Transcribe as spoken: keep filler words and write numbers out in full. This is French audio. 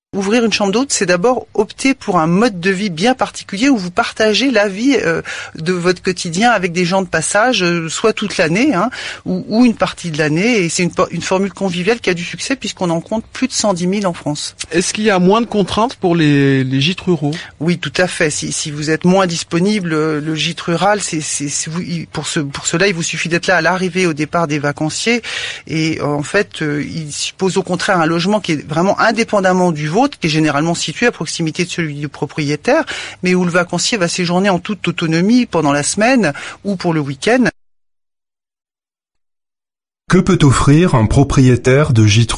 Ouvrir une chambre d'hôte, c'est d'abord opter pour un mode de vie bien particulier où vous partagez la vie euh, de votre quotidien avec des gens de passage, euh, soit toute l'année, hein, ou, ou une partie de l'année. Et c'est une, une formule conviviale qui a du succès puisqu'on en compte plus de cent dix mille en France. Est-ce qu'il y a moins de contraintes pour les, les gîtes ruraux ? Oui, tout à fait. Si, si vous êtes moins disponible, le gîte rural, c'est, c'est, c'est vous, pour, ce, pour cela, il vous suffit d'être là à l'arrivée, au départ des vacanciers. Et en fait, euh, il suppose au contraire un logement qui est vraiment indépendamment du vôtre, qui est généralement situé à proximité de celui du propriétaire, mais où le vacancier va séjourner en toute autonomie pendant la semaine ou pour le week-end. Que peut offrir un propriétaire de gîte rural ?